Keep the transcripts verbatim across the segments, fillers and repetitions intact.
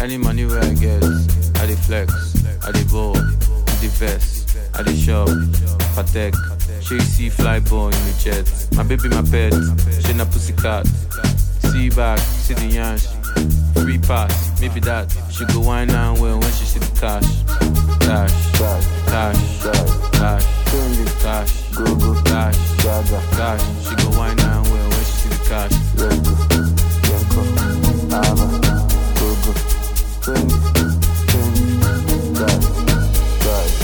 Any money where I get, I dey flex, I dey ball, with the vest, I dey shop, Patek. She see fly ball in the jet. My baby, my pet, she na pussycat. See back, see the yansh. Free pass, maybe that. She go wine and well when she see the cash. Cash, cash, cash, cash, cash, go go, cash, cash. She go wine and well when she see the cash. Let's go, let's go, Ava, go go, twenty, twenty, cash, cash.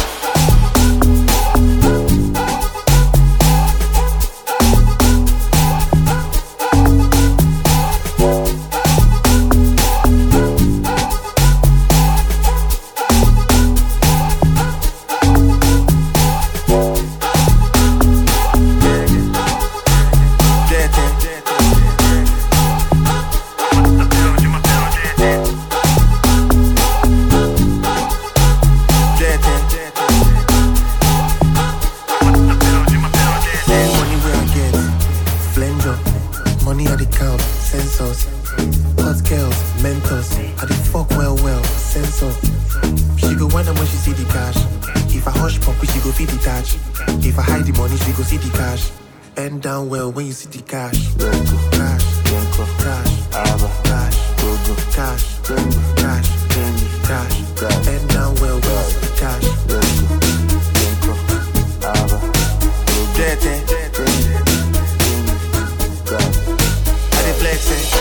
When you see the cash, let's go, cash, Yenko, cash, Ava, cash, go go, cash, Trendy, cash, Trendy, cash, cash, bend down well, well, see the cash, let's go, Yenko, Ava, go go, Jete, Trendy, Trendy, cash, I dey flex it,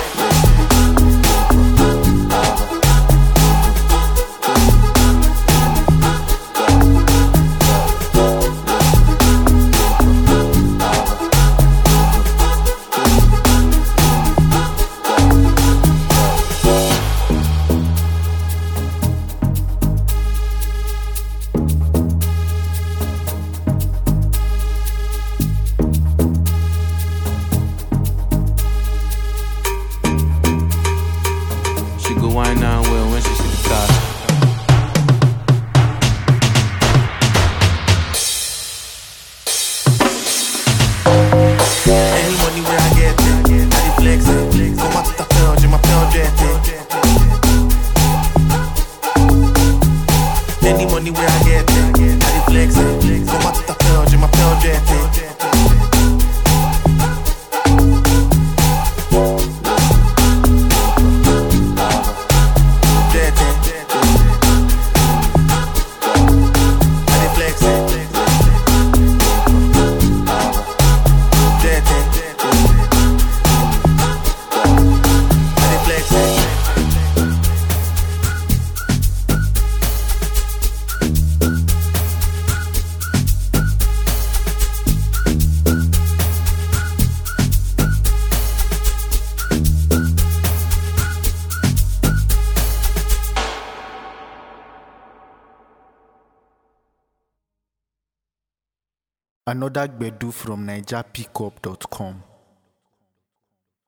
Another Gbedu from Niger Pickup dot com.